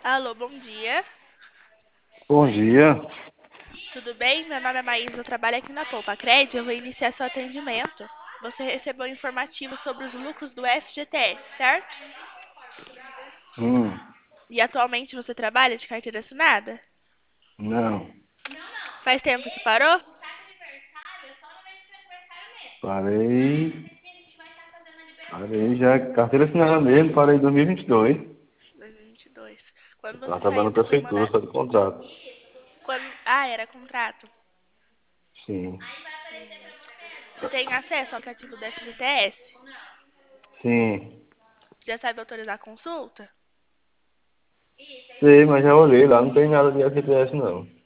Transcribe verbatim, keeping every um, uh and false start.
Alô, bom dia. Bom dia. Tudo bem? Meu nome é Maísa, eu trabalho aqui na Poupa Cred. Eu vou iniciar seu atendimento. Você recebeu um informativo sobre os lucros do F G T S, certo? Hum, E atualmente você trabalha de carteira assinada? não. Faz tempo que parou? Parei. Parei já. Carteira assinada mesmo, parei em dois mil e vinte e dois. dois mil e vinte e dois. Quando Estava você saiu, trabalhando você na foi prefeitura, mandar. só de contrato. Quando... Ah, era contrato. Sim. Hum. Você tem acesso ao aplicativo do F G T S? Sim. Já sabe autorizar a consulta? Sei, mas já olhei lá, não tem nada de F G T S não.